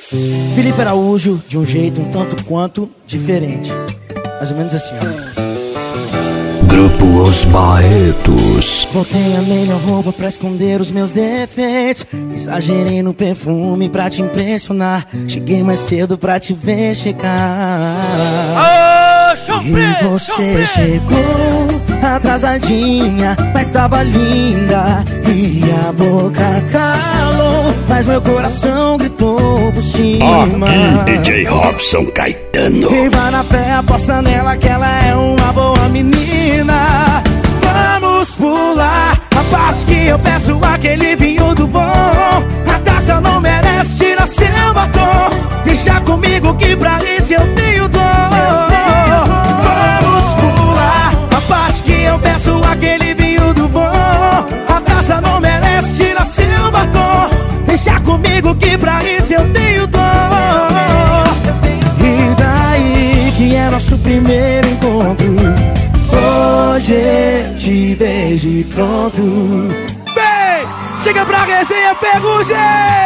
Felipe Araújo, de um jeito um tanto quanto diferente. Mais ou menos assim, ó. Grupo Os Barretos. Botei a melhor roupa pra esconder os meus defeitos. Exagerei no perfume pra te impressionar. Cheguei mais cedo pra te ver chegar. E você chegou atrasadinha, mas tava linda. E a boca calou, mas meu coração gritou por cima. Aqui DJ Robson Caetano. E vai na fé, aposta nela que ela é uma boa menina. Vamos pular a parte que eu peço aquele vinho do bom. A taça não merece, tira seu batom. Deixa comigo que pra isso eu tenho dor. Vamos pular a parte que eu peço aquele vinho do bom. A taça não merece, tira seu batom. Deixa comigo que pra isso eu tenho dor. E daí que é nosso primeiro encontro. Hoje eu te vejo e pronto. Bem, chega pra resenha, Ferrugem!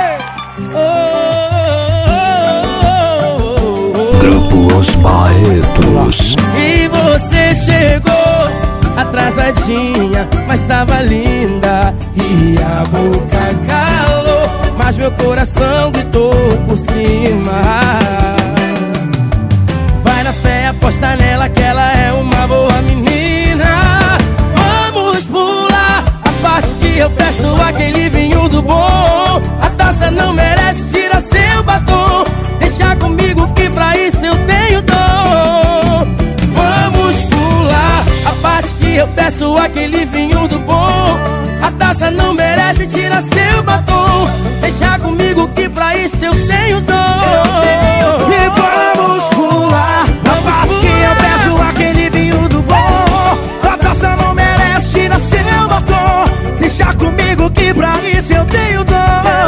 Grupo Os Barretos. E você chegou atrasadinha, mas tava linda. E a boca calou, mas meu coração gritou por cima. Vai na fé, aposta nela que ela é uma boa menina. Vamos pular a parte que eu peço aquele vinho do bom. A taça não merece, tira seu batom. Deixa comigo que pra isso eu tenho dor. Vamos pular a parte que eu peço aquele vinho do bom. A taça não merece, tira seu batom. Deixa comigo que pra isso eu tenho dor. E vamos pular a parte que eu peço aquele vinho do bom. A taça não merece, tira seu batom. Deixa comigo que pra isso eu tenho dor.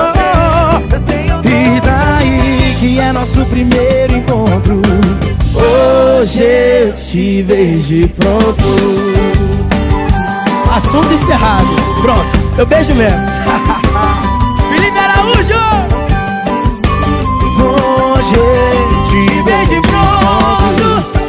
E daí que é nosso primeiro encontro. Hoje eu te vejo e pronto. Assunto encerrado. Pronto, eu beijo mesmo. Felipe Araújo. Hoje eu te Beijo e pronto.